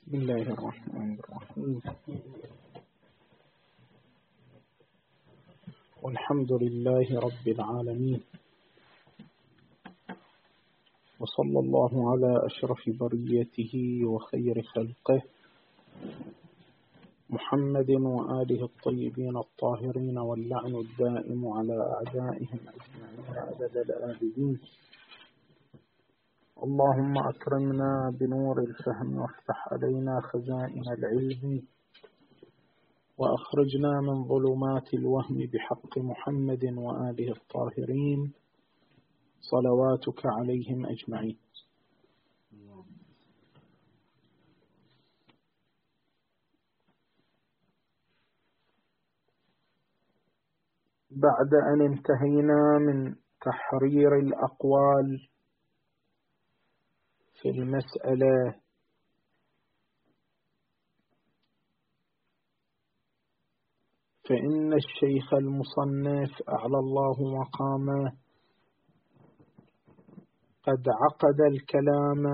بسم الله الرحمن الرحيم. والحمد لله رب العالمين، وصلى الله على أشرف بريته وخير خلقه محمد وآله الطيبين الطاهرين، واللعن الدائم على أعدائهم أجمعين عدد الآبدين. اللهم أكرمنا بنور الفهم وافتح علينا خزائن العلم، وأخرجنا من ظلمات الوهم بحق محمد وآله الطاهرين صلواتك عليهم أجمعين. بعد أن انتهينا من تحرير الأقوال في المسألة فإن الشيخ المصنف أعلى الله مقامه قد عقد الكلام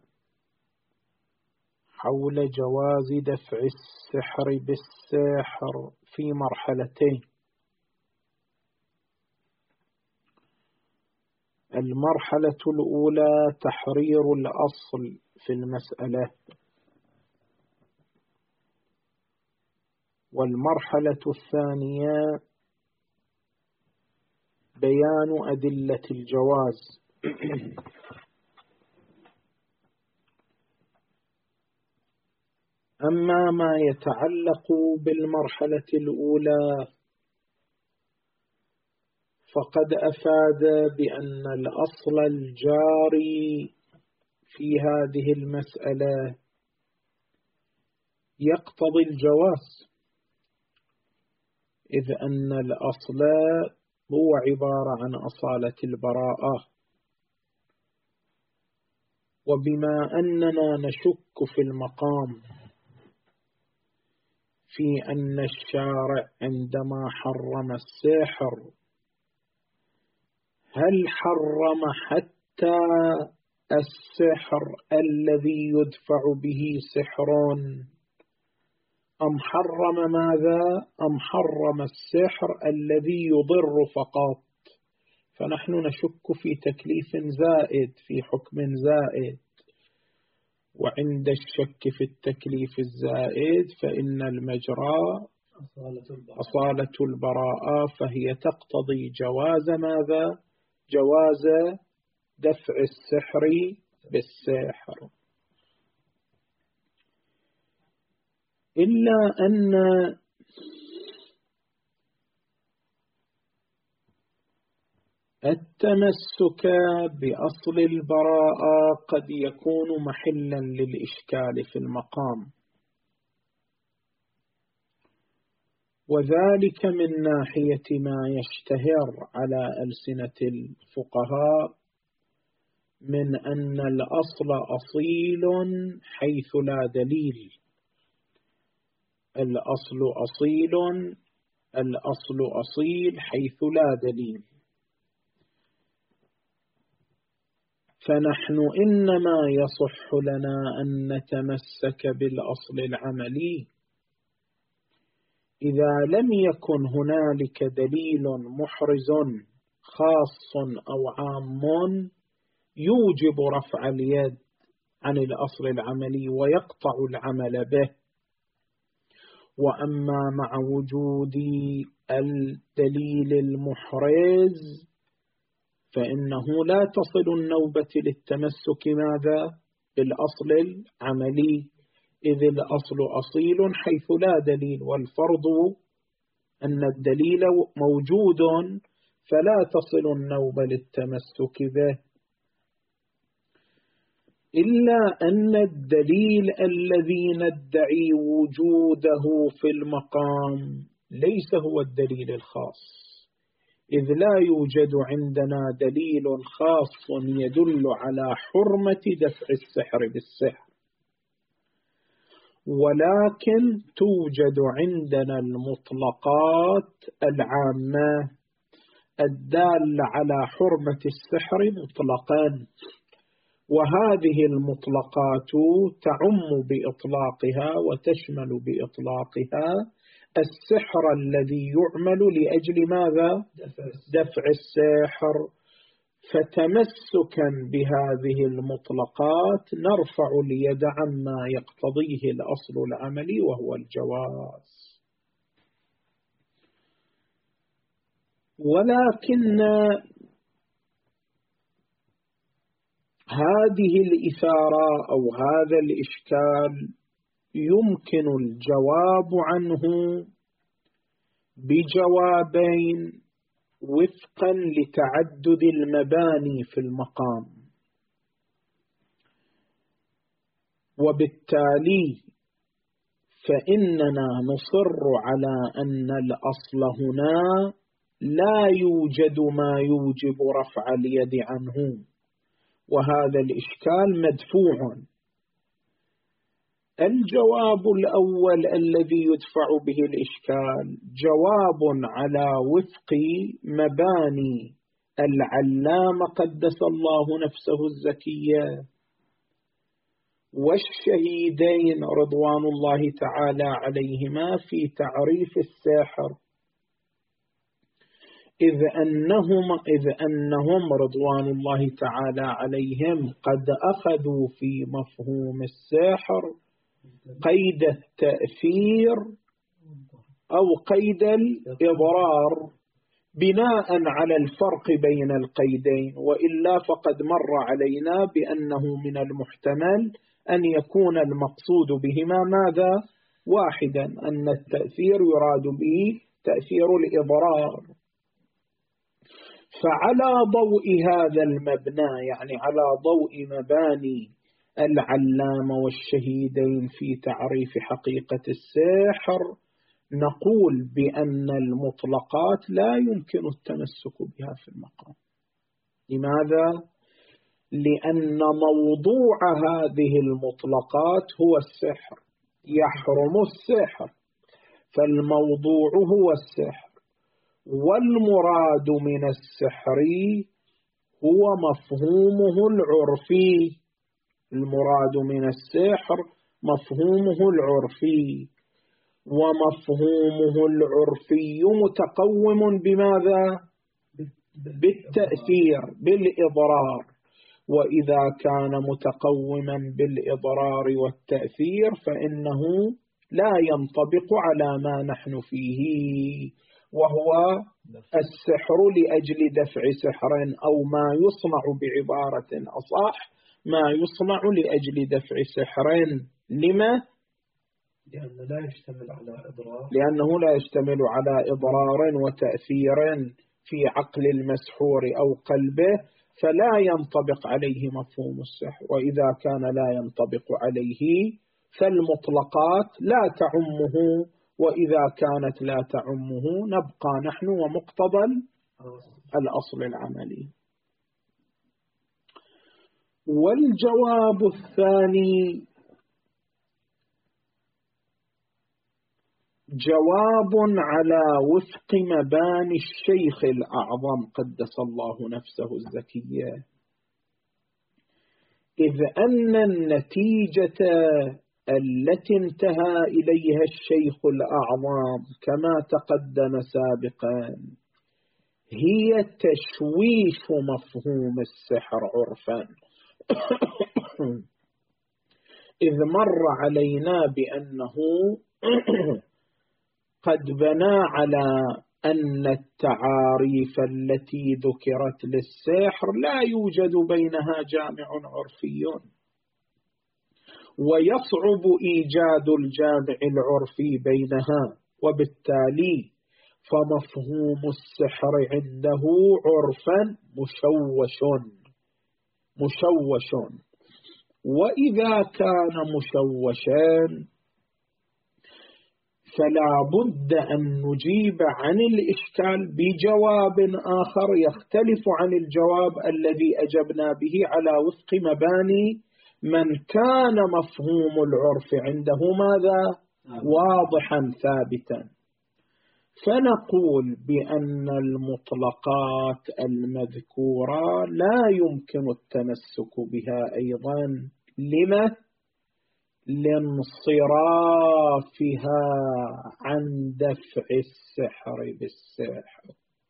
حول جواز دفع السحر بالسحر في مرحلتين. المرحلة الأولى تحرير الأصل في المسألة، والمرحلة الثانية بيان أدلة الجواز. أما ما يتعلق بالمرحلة الأولى فقد أفاد بأن الأصل الجاري في هذه المسألة يقتضي الجواز، إذ أن الأصل هو عبارة عن أصالة البراءة. وبما أننا نشك في المقام في أن الشارع عندما حرم السحر هل حرم حتى السحر الذي يدفع به سحر، أم حرم ماذا؟ أم حرم السحر الذي يضر فقط؟ فنحن نشك في تكليف زائد، في حكم زائد. وعند الشك في التكليف الزائد فإن المجرى أصالة البراءة، فهي تقتضي جواز ماذا؟ جواز دفع السحر بالسحر. إلا أن التمسك بأصل البراءة قد يكون محلا للإشكال في المقام، وذلك من ناحية ما يشتهر على ألسنة الفقهاء من أن الأصل أصيل حيث لا دليل. الأصل أصيل حيث لا دليل. فنحن إنما يصح لنا أن نتمسك بالأصل العملي إذا لم يكن هنالك دليل محرز خاص أو عام يوجب رفع اليد عن الأصل العملي ويقطع العمل به. وأما مع وجود الدليل المحرز فإنه لا تصل النوبة للتمسك ماذا؟ بالأصل العملي، إذ الأصل أصيل حيث لا دليل، والفرض أن الدليل موجود فلا تصل النوبة للتمسك به. إلا أن الدليل الذي ندعي وجوده في المقام ليس هو الدليل الخاص، إذ لا يوجد عندنا دليل خاص يدل على حرمة دفع السحر بالسحر، ولكن توجد عندنا المطلقات العامة الدالة على حرمة السحر مطلقا، وهذه المطلقات تعم بإطلاقها وتشمل بإطلاقها السحر الذي يعمل لأجل ماذا؟ دفع السحر. فتمسكا بهذه المطلقات نرفع اليد عما يقتضيه الأصل العملي وهو الجواز. ولكن هذه الإثارة أو هذا الإشكال يمكن الجواب عنه بجوابين وفقا لتعدد المباني في المقام، وبالتالي فإننا نصر على أن الأصل هنا لا يوجد ما يوجب رفع اليد عنه، وهذا الإشكال مدفوع. الجواب الأول الذي يدفع به الإشكال جواب على وفق مباني العلامة قدس الله نفسه الزكية والشهيدين رضوان الله تعالى عليهما في تعريف الساحر، إذ أنهم رضوان الله تعالى عليهم قد أخذوا في مفهوم الساحر قيد التأثير أو قيد الإضرار بناء على الفرق بين القيدين، وإلا فقد مر علينا بأنه من المحتمل أن يكون المقصود بهما ماذا؟ واحدا، أن التأثير يراد به تأثير الإضرار. فعلى ضوء هذا المبنى، يعني على ضوء مباني العلامة والشهيدين في تعريف حقيقة السحر، نقول بأن المطلقات لا يمكن التمسك بها في المقام. لماذا؟ لأن موضوع هذه المطلقات هو السحر، يحرم السحر، فالموضوع هو السحر، والمراد من السحر هو مفهومه العرفي. المراد من السحر مفهومه العرفي، ومفهومه العرفي متقوم بماذا؟ بالتأثير، بالإضرار. وإذا كان متقوما بالإضرار والتأثير فإنه لا ينطبق على ما نحن فيه، وهو السحر لأجل دفع سحر، أو ما يصنع بعبارة أصح ما يصنع لأجل دفع سحر. لما؟ لأنه لا يشتمل على إضرار وتأثير في عقل المسحور أو قلبه، فلا ينطبق عليه مفهوم السحر. وإذا كان لا ينطبق عليه فالمطلقات لا تعمه، وإذا كانت لا تعمه نبقى نحن ومقتضى الأصل العملي. والجواب الثاني جواب على وفق مباني الشيخ الأعظم قدس الله نفسه الزكية، إذ أن النتيجة التي انتهى إليها الشيخ الأعظم كما تقدم سابقا هي تشويش مفهوم السحر عرفا. إذ مر علينا بأنه قد بنى على أن التعاريف التي ذكرت للسحر لا يوجد بينها جامع عرفي، ويصعب إيجاد الجامع العرفي بينها، وبالتالي فمفهوم السحر عنده عرفا مشوش. وإذا كان مشوشا فلا بد أن نجيب عن الإشكال بجواب آخر يختلف عن الجواب الذي أجبنا به على وفق مباني من كان مفهوم العرف عنده ماذا؟ واضحا ثابتا. فنقول بأن المطلقات المذكورة لا يمكن التمسك بها أيضا. لما؟ لانصرافها عن دفع السحر بالسحر.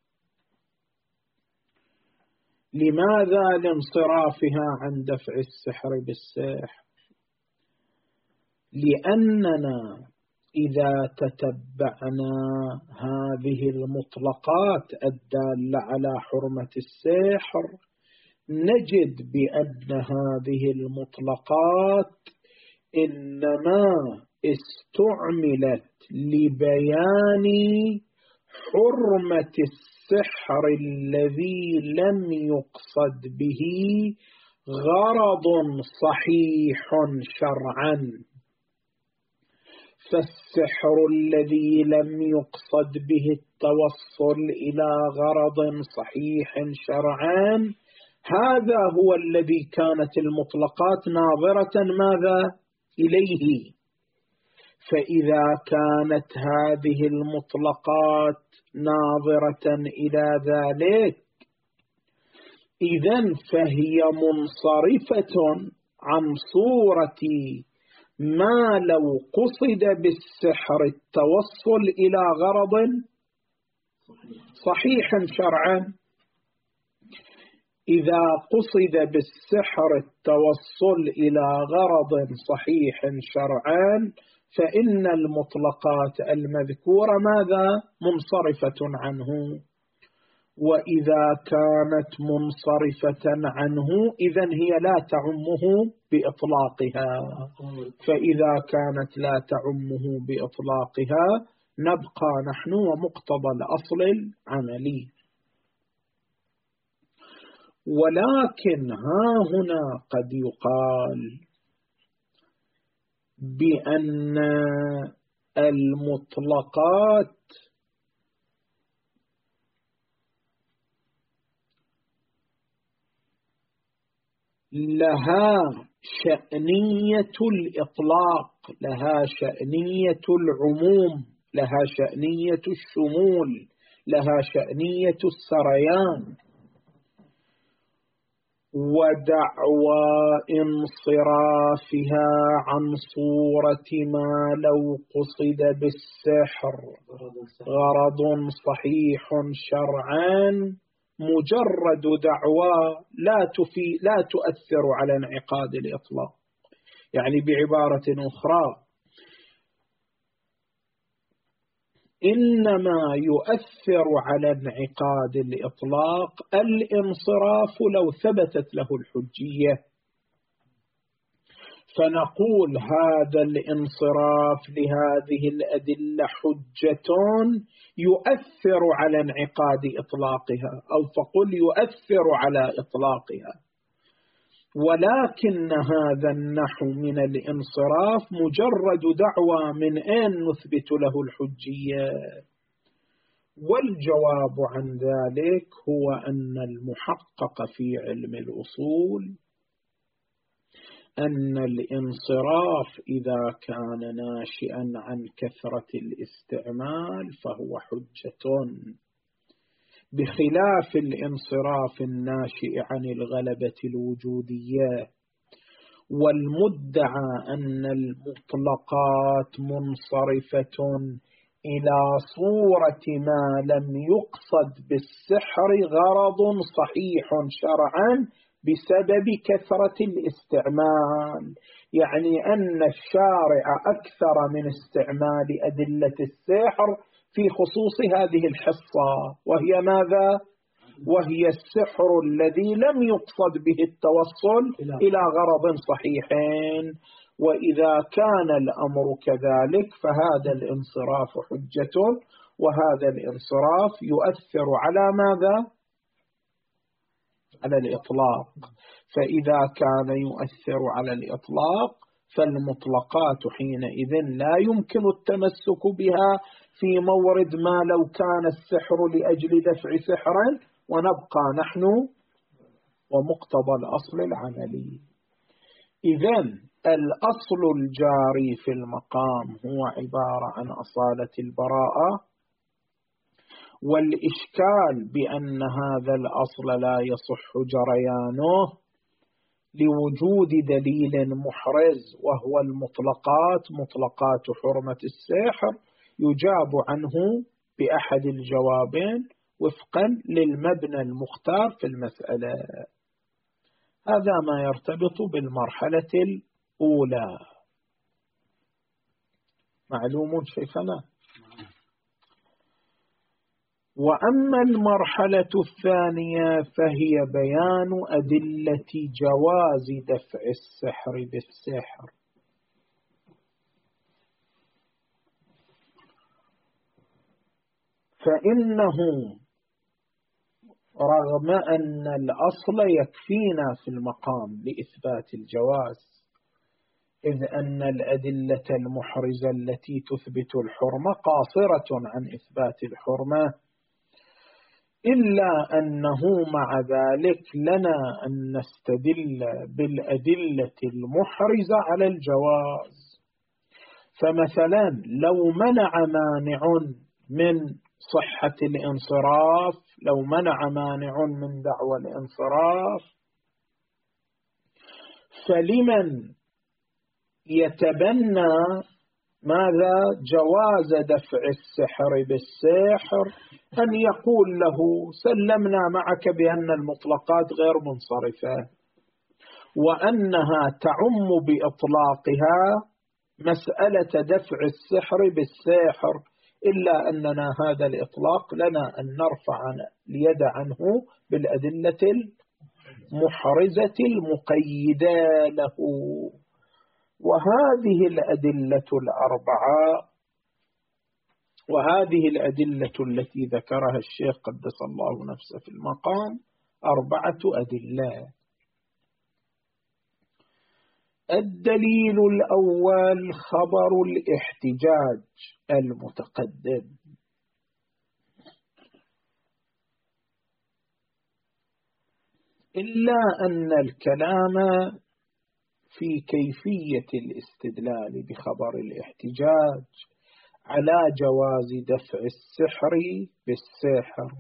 لماذا لانصرافها عن دفع السحر بالسحر؟ لأننا إذا تتبعنا هذه المطلقات الدالة على حرمة السحر نجد بأن هذه المطلقات إنما استعملت لبيان حرمة السحر الذي لم يقصد به غرض صحيح شرعا. فالسحر الذي لم يقصد به التوصل إلى غرض صحيح شرعا هذا هو الذي كانت المطلقات ناظرة ماذا إليه. فإذا كانت هذه المطلقات ناظرة إلى ذلك إذن فهي منصرفة عن صورة ما لو قصد بالسحر التوصل إلى غرض صحيح شرعا. إذا قصد بالسحر التوصل إلى غرض صحيح شرعا فإن المطلقات المذكورة ماذا؟ منصرفة عنه. وإذا كانت منصرفة عنه إذن هي لا تعمه بإطلاقها. فإذا كانت لا تعمه بإطلاقها نبقى نحن ومقتضى الأصل العملي. ولكن ها هنا قد يقال بأن المطلقات لها شأنية الإطلاق، لها شأنية العموم، لها شأنية الشمول، لها شأنية السريان. ودعوى انصرافها عن صورة ما لو قصد بالسحر غرض صحيح شرعا مجرد دعوى لا تؤثر على انعقاد الإطلاق. يعني بعبارة أخرى إنما يؤثر على انعقاد الإطلاق الانصراف لو ثبتت له الحجية. فنقول هذا الانصراف لهذه الأدلة حجة يؤثر على انعقاد إطلاقها، أو فقل يؤثر على إطلاقها. ولكن هذا النحو من الانصراف مجرد دعوى من أين نثبت له الحجية. والجواب عن ذلك هو أن المحقق في علم الأصول أن الانصراف إذا كان ناشئا عن كثرة الاستعمال فهو حجة، بخلاف الانصراف الناشئ عن الغلبة الوجودية. والمدعى أن المطلقات منصرفة إلى صورة ما لم يقصد بالسحر غرض صحيح شرعا بسبب كثرة الاستعمال. يعني أن الشارع أكثر من استعمال أدلة السحر في خصوص هذه الحصة، وهي ماذا؟ وهي السحر الذي لم يقصد به التوصل إلى غرض صحيح. وإذا كان الأمر كذلك فهذا الانصراف حجة، وهذا الانصراف يؤثر على ماذا؟ على الإطلاق. فإذا كان يؤثر على الإطلاق فالمطلقات حينئذ لا يمكن التمسك بها في مورد ما لو كان السحر لأجل دفع سحرا، ونبقى نحن ومقتضى الأصل العملي. إذن الأصل الجاري في المقام هو عبارة عن أصالة البراءة والإشكال بأن هذا الأصل لا يصح جريانه لوجود دليل محرز وهو المطلقات، مطلقات حرمة السحر، يجاب عنه بأحد الجوابين وفقا للمبنى المختار في المسألة. هذا ما يرتبط بالمرحلة الأولى. معلوم شيخنا؟ وأما المرحلة الثانية فهي بيان أدلة جواز دفع السحر بالسحر. فإنه رغم أن الأصل يكفينا في المقام لإثبات الجواز، إذ أن الأدلة المحرزة التي تثبت الحرمة قاصرة عن إثبات الحرمة، إلا أنه مع ذلك لنا أن نستدل بالأدلة المحرزة على الجواز. فمثلا لو منع مانع من صحة الانصراف، لو منع مانع من دعوى الانصراف، فلمن يتبنى ماذا؟ جواز دفع السحر بالسحر أن يقول له سلمنا معك بأن المطلقات غير منصرفة، وأنها تعم بإطلاقها مسألة دفع السحر بالسحر، إلا أننا هذا الإطلاق لنا أن نرفع اليد عنه بالأدلة المحرزة المقيدة له. وهذه الأدلة الأربعة، وهذه الأدلة التي ذكرها الشيخ قدس الله نفسه في المقام 4 أدلة. الدليل الأول خبر الاحتجاج المتقدم، إلا أن الكلام في كيفية الاستدلال بخبر الاحتجاج على جواز دفع السحر بالسحر.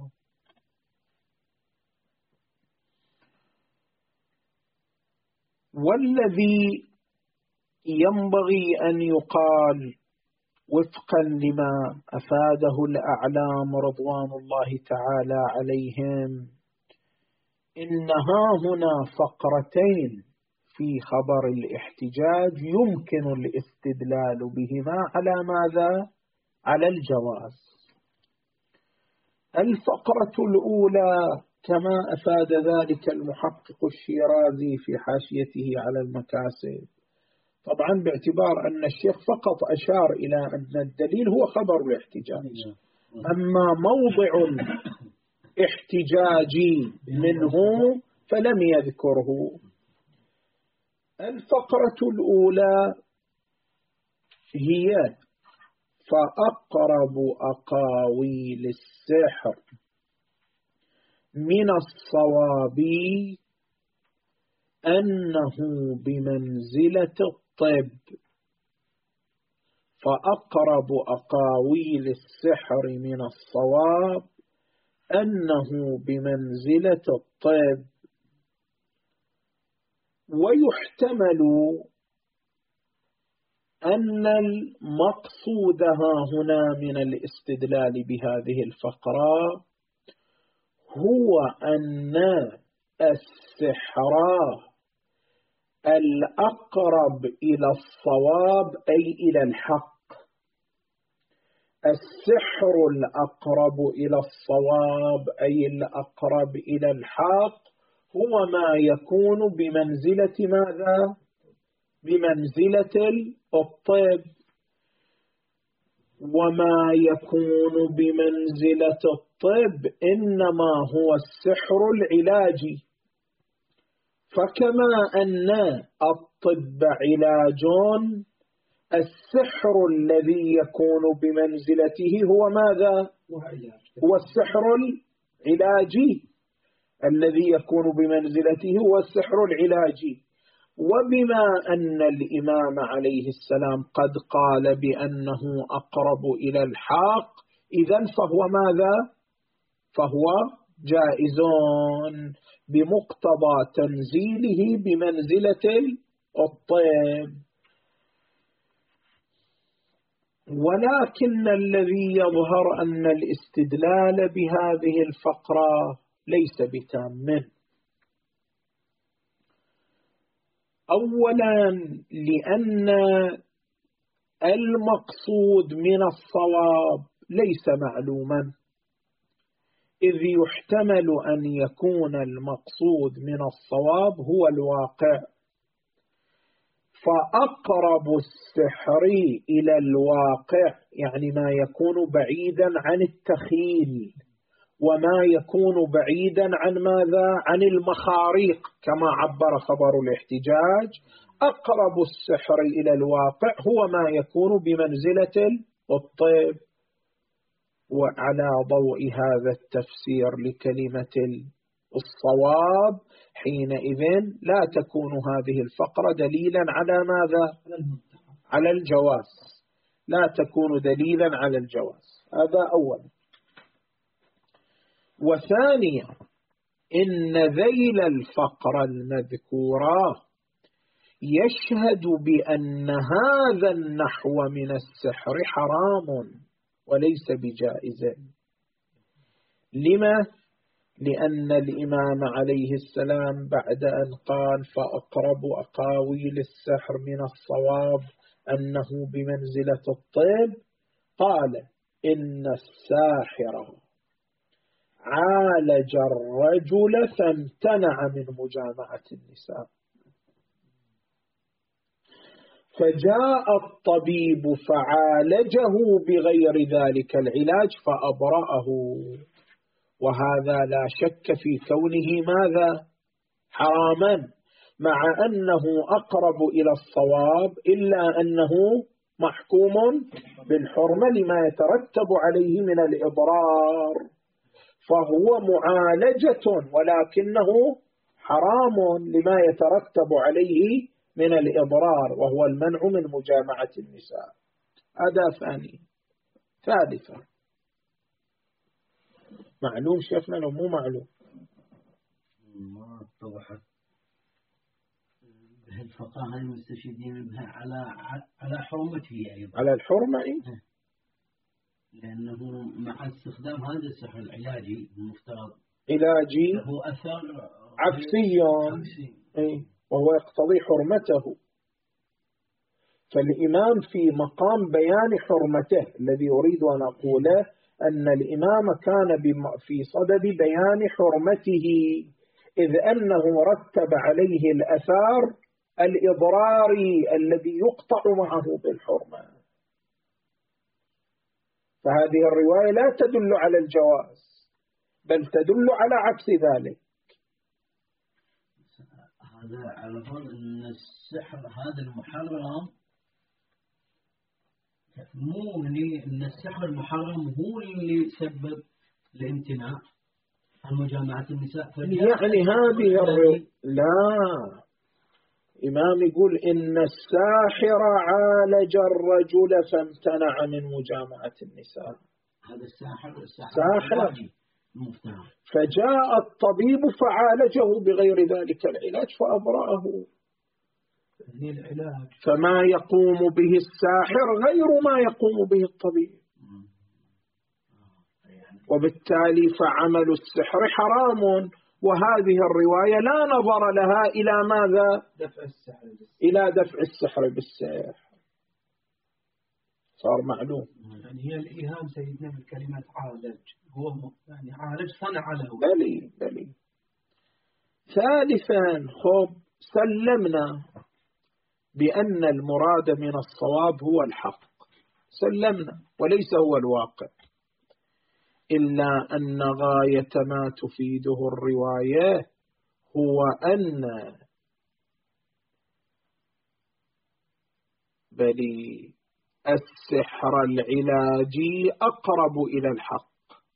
والذي ينبغي أن يقال وفقا لما أفاده الأعلام رضوان الله تعالى عليهم، إنها هنا فقرتين في خبر الاحتجاج يمكن الاستدلال بهما على ماذا؟ على الجواز. الفقرة الأولى كما أفاد ذلك المحقق الشيرازي في حاشيته على المكاسب، طبعا باعتبار أن الشيخ فقط أشار إلى أن الدليل هو خبر الاحتجاج، أما موضع احتجاجي منه فلم يذكره. الفقرة الأولى هي فأقرب أقاويل السحر من الصواب أنه بمنزلة الطب. فأقرب أقاويل السحر من الصواب أنه بمنزلة الطب. ويحتمل أن المقصود هنا من الاستدلال بهذه الفقرة هو أن السحر الأقرب إلى الصواب أي إلى الحق. السحر الأقرب إلى الصواب أي الأقرب إلى الحق هو ما يكون بمنزلة ماذا؟ بمنزلة الطب. وما يكون بمنزلة الطب إنما هو السحر العلاجي. فكما أن الطب علاج، السحر الذي يكون بمنزلته هو ماذا؟ هو السحر العلاجي الذي يكون بمنزلته هو السحر العلاجي. وبما أن الإمام عليه السلام قد قال بأنه أقرب إلى الحق، إذن فهو ماذا؟ فهو جائز بمقتضى تنزيله بمنزلة الطيب. ولكن الذي يظهر أن الاستدلال بهذه الفقرة ليس بتام. أولا لأن المقصود من الصواب ليس معلوما، إذ يحتمل أن يكون المقصود من الصواب هو الواقع، فأقرب السحر إلى الواقع يعني ما يكون بعيدا عن التخيل، وما يكون بعيدا عن ماذا؟ عن المخاريق كما عبر خبر الاحتجاج. أقرب السحر إلى الواقع هو ما يكون بمنزلة الطيب. وعلى ضوء هذا التفسير لكلمة الصواب حينئذ لا تكون هذه الفقرة دليلا على ماذا؟ على الجواز، لا تكون دليلا على الجواز. هذا أولا. وثانيا إن ذيل الفقرة المذكورة يشهد بأن هذا النحو من السحر حرام وليس بجائز. لما؟ لأن الإمام عليه السلام بعد أن قال فأقرب أقاويل السحر من الصواب أنه بمنزلة الطيب، قال إن الساحر عالج الرجل فامتنع من مجامعة النساء، فجاء الطبيب فعالجه بغير ذلك العلاج فأبرأه. وهذا لا شك في كونه ماذا؟ حراما، مع أنه أقرب إلى الصواب إلا أنه محكوم بالحرمة لما يترتب عليه من الإضرار، فهو معالجة ولكنه حرام لما يترتب عليه من الإضرار وهو المنع من مجامعة النساء. هذا ثاني. ثالثا معلوم شيخنا لو مو معلوم؟ ما اتضحت الفقهاء المستشهدين بها على حرمته أيضا، على الحرمة لأنه مع استخدام هذا السحر العلاجي المفترض علاجي له أثر عكسي وهو يقتضي حرمته. فالإمام في مقام بيان حرمته، الذي أريد أن أقوله أن الإمام كان في صدد بيان حرمته، إذ أنه رتب عليه الأثار الإضراري الذي يقطع معه بالحرمة. فهذه الرواية لا تدل على الجواز بل تدل على عكس ذلك. هذا على فرض أن السحر هذا المحرم، مو أن السحر المحرم هو اللي سبب الامتناع عن مجامعة النساء. يعني هذه لا، إمام يقول إن الساحر عالج الرجل فامتنع من مجامعة النساء. هذا الساحر مفترض. فجاء الطبيب فعالجه بغير ذلك العلاج فأبرأه. فما يقوم به الساحر غير ما يقوم به الطبيب، وبالتالي فعمل السحر حرام. وهذه الرواية لا نظر لها إلى ماذا؟ إلى دفع السحر بالسحر. صار معلوم. يعني هي الإيهام سيدنا بالكلمة عالج، هو يعني عالج صنع له. بلي. ثالثا سلمنا بأن المراد من الصواب هو الحق، سلمنا وليس هو الواقع، إلا أن غاية ما تفيده الرواية هو أن بلي السحر العلاجي أقرب إلى الحق.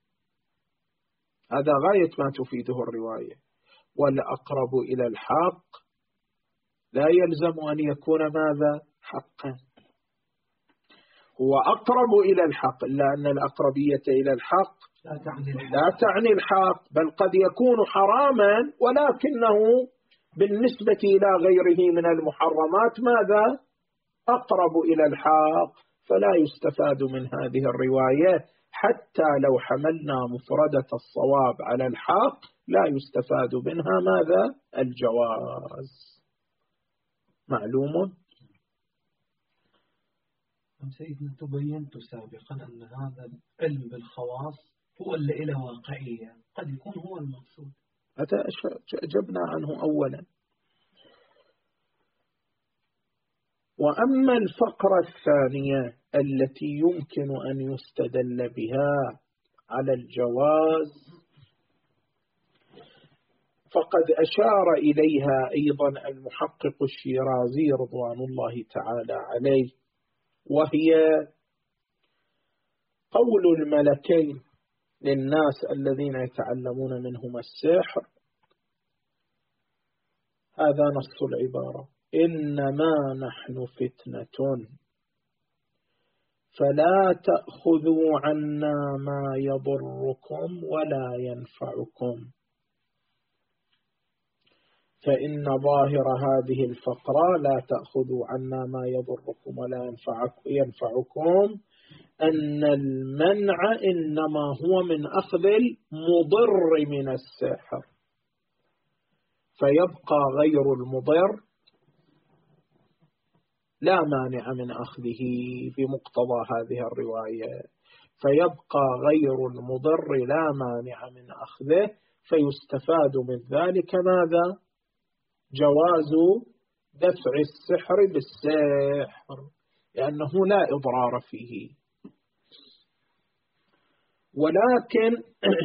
هذا غاية ما تفيده الرواية. والأقرب إلى الحق لا يلزم أن يكون ماذا؟ حقا. هو أقرب إلى الحق، إلا أن الأقربية إلى الحق لا تعني الحق، بل قد يكون حراما ولكنه بالنسبة إلى غيره من المحرمات ماذا؟ أقرب إلى الحق، فلا يستفاد من هذه الرواية. حتى لو حملنا مفردة الصواب على الحق لا يستفاد منها ماذا؟ الجواز. معلوم؟ سيدنا تبينت سابقا أن هذا العلم بالخواص هو اللي له واقعية، قد يكون هو المقصود. هذا أجبنا عنه أولا. وأما الفقرة الثانية التي يمكن أن يستدل بها على الجواز فقد أشار إليها أيضا المحقق الشيرازي رضوان الله تعالى عليه، وهي قول الملكين للناس الذين يتعلمون منهما السحر. هذا نص العبارة: إنما نحن فتنة فلا تأخذوا عنا ما يضركم ولا ينفعكم. فإن ظاهر هذه الفقرة لا تأخذوا عنا ما يضركم ولا ينفعكم أن المنع إنما هو من أخذ المضر من السحر، فيبقى غير المضر لا مانع من أخذه بمقتضى هذه الرواية، فيبقى غير المضر لا مانع من أخذه، فيستفاد من ذلك ماذا؟ جواز دفع السحر بالسحر، لأنه لا إضرار فيه. ولكن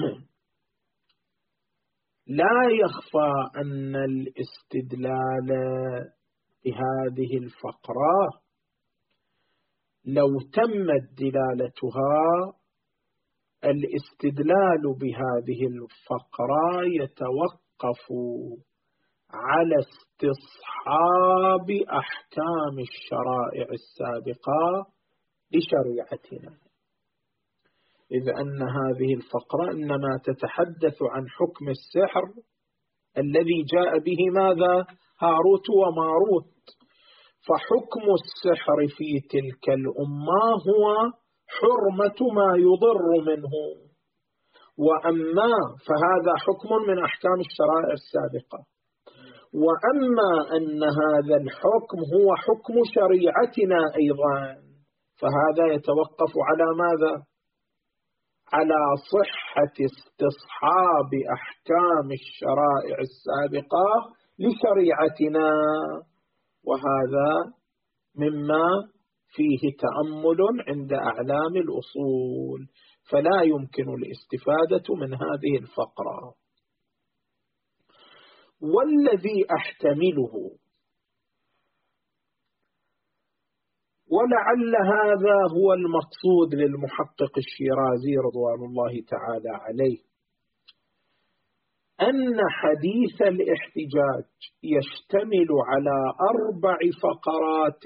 لا يخفى أن الاستدلال بهذه الفقرة لو تمت دلالتها، الاستدلال بهذه الفقرة يتوقف على استصحاب أحكام الشرائع السابقة لشريعتنا، إذ أن هذه الفقرة إنما تتحدث عن حكم السحر الذي جاء به ماذا؟ هاروت وماروت. فحكم السحر في تلك الأمة هو حرمة ما يضر منه، وأما فهذا حكم من أحكام الشرائع السابقة، وأما أن هذا الحكم هو حكم شريعتنا أيضا، فهذا يتوقف على ماذا؟ على صحة استصحاب أحكام الشرائع السابقة لشريعتنا، وهذا مما فيه تأمل عند أعلام الأصول، فلا يمكن الاستفادة من هذه الفقرة. والذي أحتمله، ولعل هذا هو المقصود للمحقق الشيرازي رضوان الله تعالى عليه، أن حديث الاحتجاج يشتمل على 4 فقرات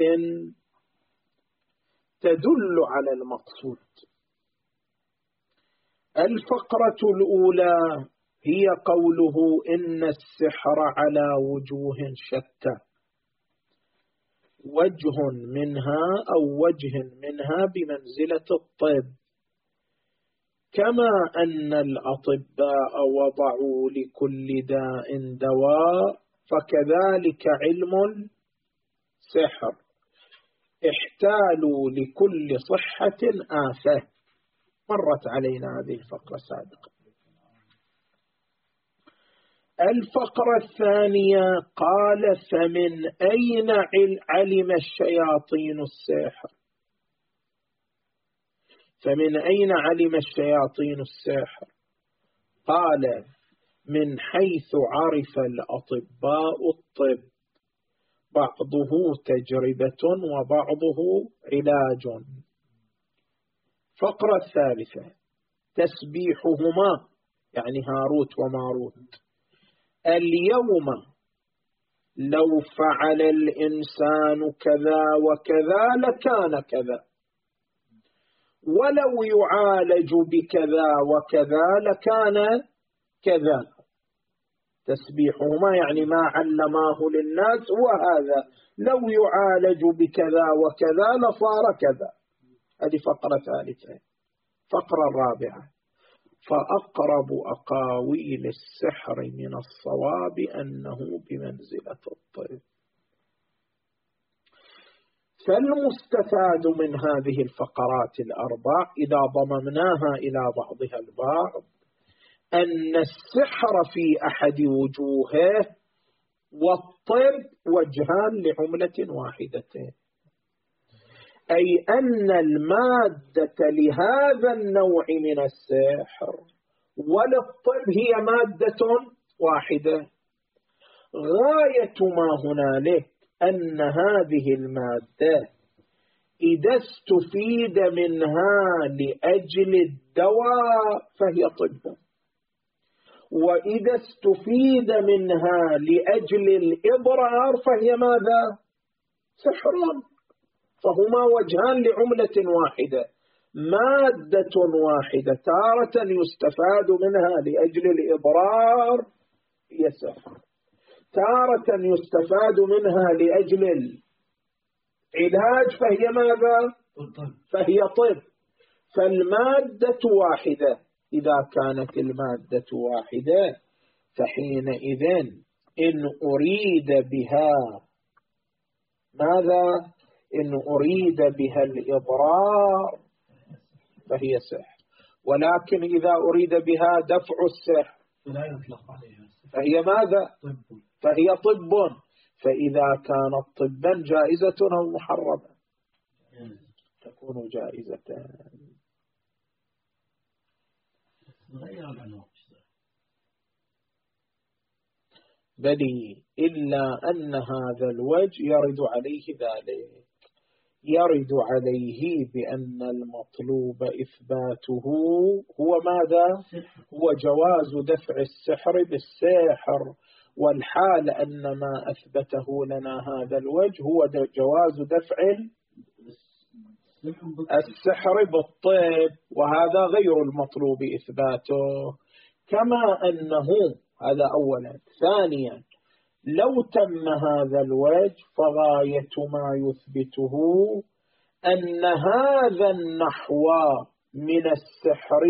تدل على المقصود. الفقرة الأولى هي قوله إن السحر على وجوه شتى، وجه منها بمنزلة الطب، كما أن الأطباء وضعوا لكل داء دواء، فكذلك علم السحر احتالوا لكل صحة آفة. مرت علينا هذه الفقرة سابقا. الفقرة الثانية قال: فمن أين علم الشياطين السحر؟ فمن أين علم الشياطين السحر؟ قال: من حيث عرف الأطباء الطب، بعضه تجربة وبعضه علاج. فقرة الثالثة تسبيحهما، يعني هاروت وماروت: اليوم لو فعل الإنسان كذا وكذا لكان كذا. ولو يعالج بكذا وكذا لكان كذا. تسبيحهما يعني ما علماه للناس هو هذا، لو يعالج بكذا وكذا لصار كذا. هذه فقرة ثالثة. فقرة الرابعة: فأقرب أقاويل السحر من الصواب أنه بمنزلة الطب. فالمستفاد من هذه الفقرات الأربع إذا ضممناها إلى بعضها البعض أن السحر في أحد وجوهه والطب وجهان لعملة واحدة، أي أن المادة لهذا النوع من السحر وللطب هي مادة واحدة. غاية ما هنالك أن هذه المادة إذا استفيد منها لأجل الدواء فهي طب، وإذا استفيد منها لأجل الإضرار فهي ماذا؟ سحر. فهما وجهان لعملة واحدة، مادة واحدة تارة يستفاد منها لأجل الإضرار هي سحر، تارة يستفاد منها لأجل العلاج فهي ماذا؟ فهي طب. فالمادة واحدة. إذا كانت المادة واحدة فحينئذ إن أريد بها ماذا؟ إن أريد بها الإضرار فهي سحر، ولكن إذا أريد بها دفع السحر لا يطلق عليها فهي ماذا؟ طب. فهي طب. فإذا كانت طبا جائزة أو محرمة تكون جائزة. بلي إلا أن هذا الوجه يرد عليه ذلك، يرد عليه بأن المطلوب إثباته هو ماذا؟ هو جواز دفع السحر بالسحر، والحال أن ما أثبته لنا هذا الوجه هو جواز دفع السحر بالطب، وهذا غير المطلوب إثباته. كما أنه هذا أولا. ثانيا لو تم هذا الوجه فغاية ما يثبته أن هذا النحو من السحر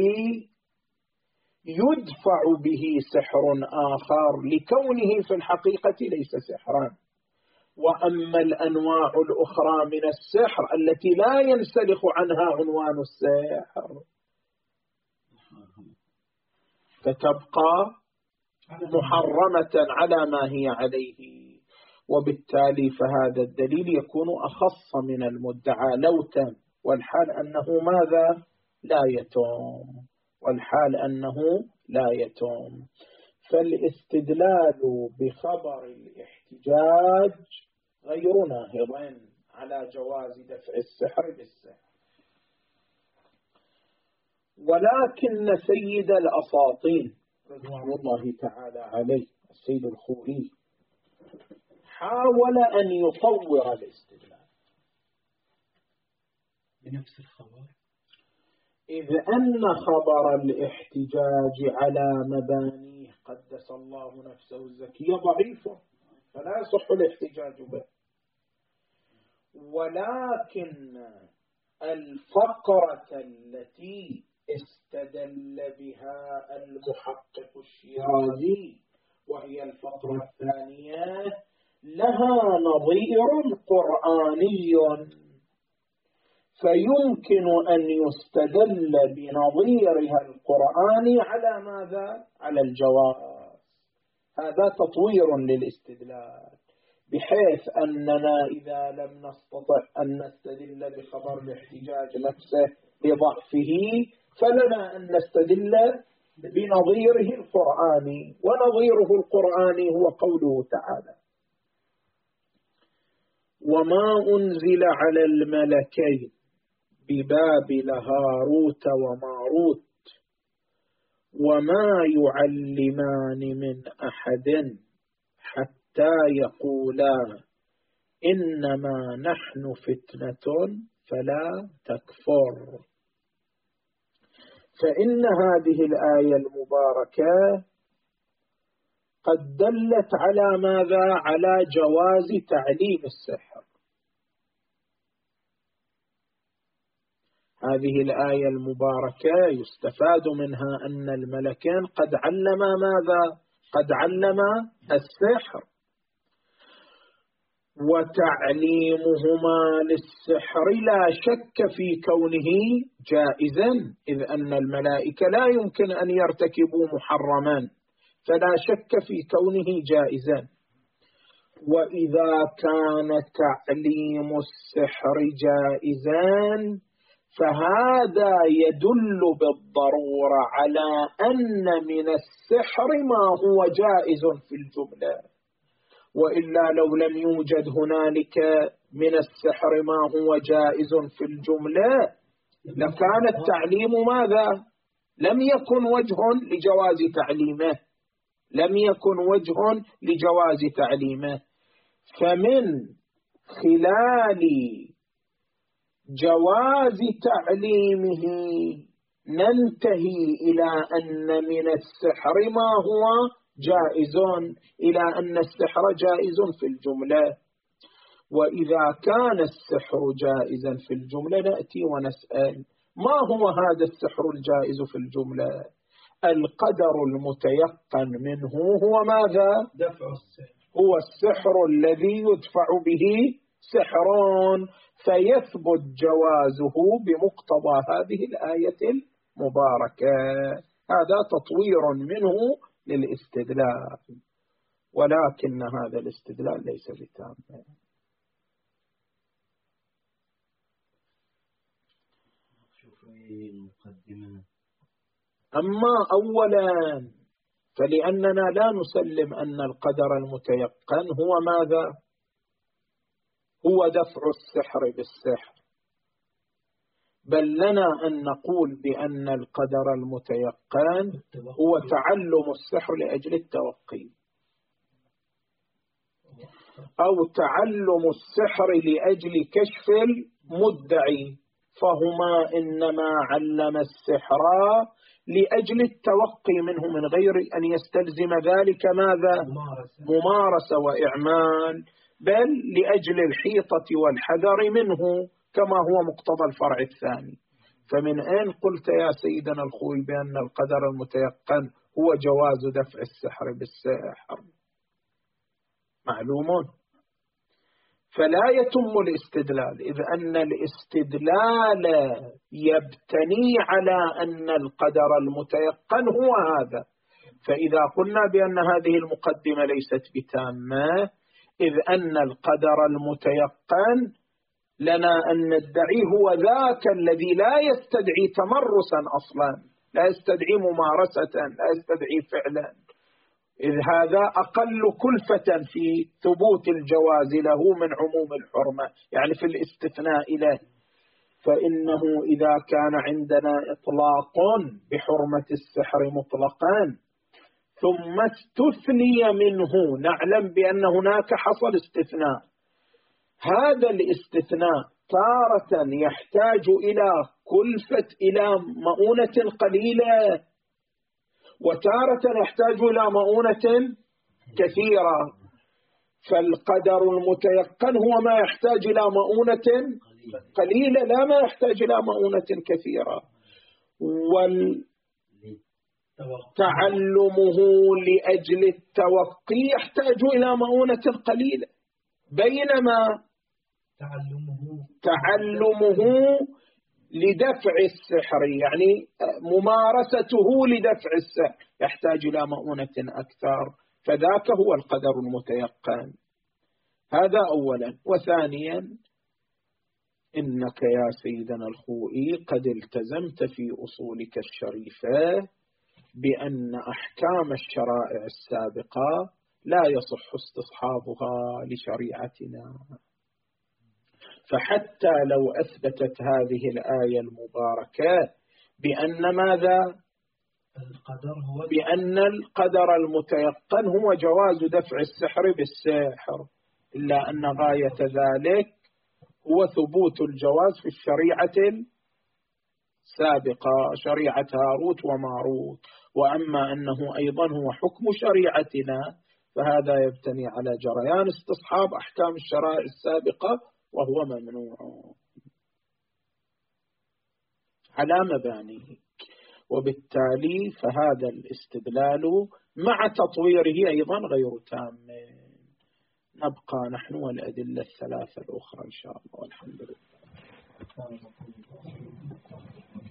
يدفع به سحر آخر لكونه في الحقيقة ليس سحرا. وأما الأنواع الأخرى من السحر التي لا ينسلخ عنها عنوان السحر فتبقى محرمة على ما هي عليه، وبالتالي فهذا الدليل يكون أخص من المدعى لو تم، والحال أنه ماذا؟ لا يتم، والحال أنه لا يتم. فالاستدلال بخبر الاحتجاج غير ناهض على جواز دفع السحر بالسحر. ولكن سيد الأساطين رضوان الله تعالى عليه السيد الخوري حاول أن يطور الاستدلال بنفس الخبر، إذ أن خبر الاحتجاج على مبانيه قدس الله نفسه الزكية ضعيفة فلا يصح الاحتجاج به، ولكن الفقرة التي استدل بها المحقق الشيرازي وهي الفقرة الثانية لها نظير قرآني، فيمكن أن يستدل بنظيرها القرآني على ماذا؟ على الجواز. هذا تطوير للاستدلال، بحيث أننا إذا لم نستطع أن نستدل بخبر الاحتجاج نفسه لضعفه فلنا أن نستدل بنظيره القرآني، ونظيره القرآني هو قوله تعالى: وما أنزل على الملكين ببابل هاروت وماروت وما يعلمان من أحد حتى يقولا إنما نحن فتنة فلا تكفر. فإن هذه الآية المباركة قد دلت على ماذا؟ على جواز تعليم السحر. هذه الآية المباركة يستفاد منها أن الملكين قد علما ماذا؟ قد علما السحر، وتعليمهما للسحر لا شك في كونه جائزا، إذ أن الملائكة لا يمكن أن يرتكبوا محرما، فلا شك في كونه جائزا. وإذا كان تعليم السحر جائزا فهذا يدل بالضرورة على أن من السحر ما هو جائز في الجملة، وإلا لو لم يوجد هنالك من السحر ما هو جائز في الجملة لكان التعليم ماذا؟ لم يكن وجه لجواز تعليمه، لم يكن وجه لجواز تعليمه. فمن خلال جواز تعليمه ننتهي إلى أن من السحر ما هو جائز، إلى أن السحر جائز في الجملة. وإذا كان السحر جائزا في الجملة نأتي ونسأل ما هو هذا السحر الجائز في الجملة؟ القدر المتيقن منه هو ماذا؟ دفع السحر، هو السحر الذي يدفع به سحر، فيثبت جوازه بمقتضى هذه الآية المباركة. هذا تطوير منه للاستدلال، ولكن هذا الاستدلال ليس بتام. أما أولا فلأننا لا نسلم أن القدر المتيقن هو ماذا؟ هو دفع السحر بالسحر، بل لنا أن نقول بأن القدر المتيقن هو تعلم السحر لأجل التوقي، أو تعلم السحر لأجل كشف المدعي، فهما إنما علم السحر لأجل التوقي منه من غير أن يستلزم ذلك ماذا؟ ممارسة وإعمال، بل لأجل الحيطة والحذر منه كما هو مقتضى الفرع الثاني. فمن أين قلت يا سيدنا الخوي بأن القدر المتيقن هو جواز دفع السحر بالسحر؟ معلوم. فلا يتم الاستدلال، إذ أن الاستدلال يبتني على أن القدر المتيقن هو هذا. فإذا قلنا بأن هذه المقدمة ليست بتامة، إذ أن القدر المتيقن لنا أن ندعي هو ذاك الذي لا يستدعي تمرسا أصلا، لا يستدعي ممارسة، لا يستدعي فعلا، إذ هذا أقل كلفة في ثبوت الجواز له من عموم الحرمة، يعني في الاستثناء له. فإنه إذا كان عندنا إطلاق بحرمة السحر مطلقا ثم استثني منه، نعلم بأن هناك حصل استثناء، هذا الاستثناء تارة يحتاج إلى كلفة، إلى مؤونة قليلة، وتارة يحتاج إلى مؤونة كثيرة. فالقدر المتيقن هو ما يحتاج إلى مؤونة قليلة، لا ما يحتاج إلى مؤونة كثيرة. تعلمه لأجل التوقي يحتاج إلى مؤونة قليلة، بينما تعلمه لدفع السحر، يعني ممارسته لدفع السحر، يحتاج إلى مؤونة أكثر، فذاك هو القدر المتيقن. هذا أولا. وثانيا إنك يا سيدنا الخوئي قد التزمت في أصولك الشريفة بأن أحكام الشرائع السابقة لا يصح استصحابها لشريعتنا، فحتى لو أثبتت هذه الآية المباركة بأن ماذا؟ بأن القدر المتيقن هو جواز دفع السحر بالسحر، إلا أن غاية ذلك هو ثبوت الجواز في الشريعة سابقة شريعة هاروت وماروت، وأما أنه أيضا هو حكم شريعتنا فهذا يبتني على جريان استصحاب أحكام الشرائع السابقة وهو ممنوع على مبانيه. وبالتالي فهذا الاستدلال مع تطويره أيضا غير تام. نبقى نحن والأدلة الثلاثة الأخرى إن شاء الله، والحمد لله.